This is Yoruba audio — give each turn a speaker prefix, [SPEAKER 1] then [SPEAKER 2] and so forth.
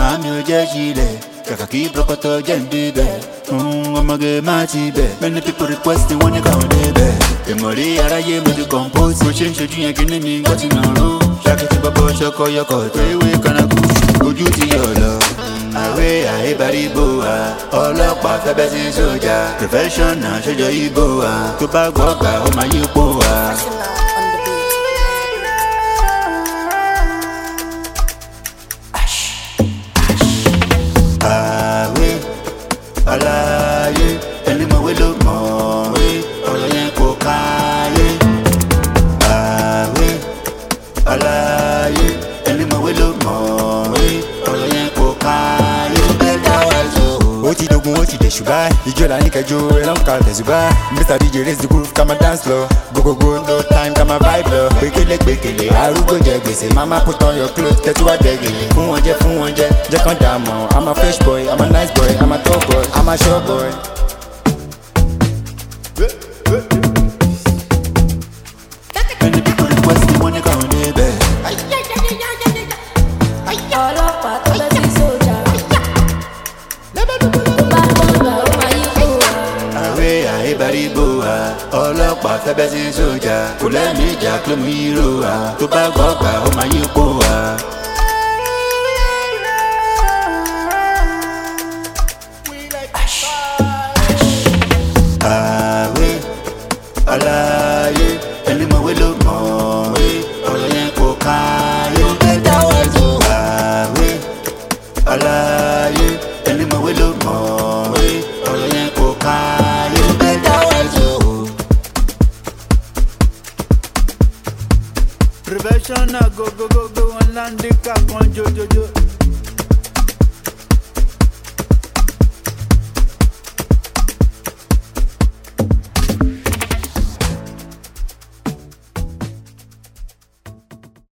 [SPEAKER 1] Mami ò jẹ́ sílẹ̀, kàkà kí brọ́kọ̀tọ̀ jẹ́ ń bíbẹ̀. Ọmọge má ti bẹ̀, many people requesting wọ́n ní káwọn débẹ̀. Èmọ̀rí aráyé mo ti compose, mo ṣe ń ṣojú yẹn kíní mi gbọ́ ti nà ró. Ṣákìtì bọ́bọ́ ṣọkọ yọkọ̀ tó ewé kanaku, ojú ti yọ̀ lọ. Àwé àhébáríbó wa, ọlọ́pàá fẹ́ bẹ́ sí sójà. Professional ṣọjọ́ ibo wa, tó bá gbọ́ gbà ó máa yípo wa. Àwé aláyé, ẹni mọ̀wé ló mọ̀wé, ọ̀rọ̀ yẹn kò káyé. Àwé aláyé, ẹni mọ̀wé ló mọ̀wé, ọ̀rọ̀ yẹn kò káyé. Ó ti dogun ó ti dé ṣùgbọ́n ìjọ là ní kẹjọ ẹlọ́n ká tẹ̀sùbá. Mr. DJ raise the groove ká máa dance lọ. Gogogo no time ká máa vibe lọ. Gbékélé arúgbó jẹ gbèsè. Mama put on your clothes kẹ́tù wá jẹ gèlè. Fún wọn jẹ jẹ́ kán dà mọ́. I'm a fresh boy, I'm a nice boy, I'm a top boy, I'm a sure boy. Many people request me wọ́n ní káwọn débẹ̀.
[SPEAKER 2] Ọlọ́pàá tó bẹ́ sí sójà.
[SPEAKER 1] Àwé àhébáríbó wa, ọlọ́pàá fẹ́ bẹ́ sí sójà. Kò lẹ́mìí ìjà kí ló mú hírò wa, tó bá gbọ́ gbà ó máa yípo wa.